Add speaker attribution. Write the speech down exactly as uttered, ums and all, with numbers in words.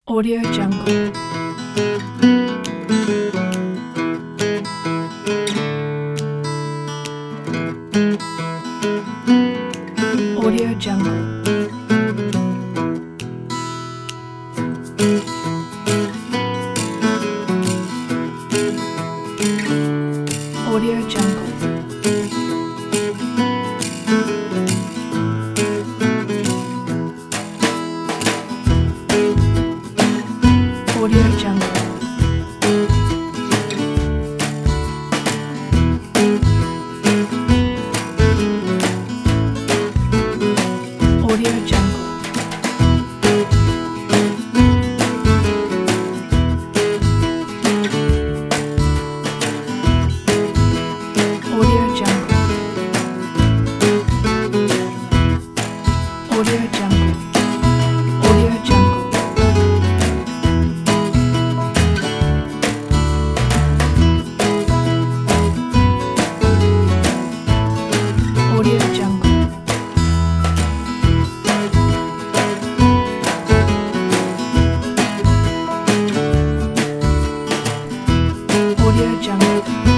Speaker 1: Audio Jungle. Audio Jungle. Audio Jungle. Audio Jungle. Audio Jungle. Audio Jungle. Audio Jungle. Audio Jungle. Audio Jungle. Audio Jungle.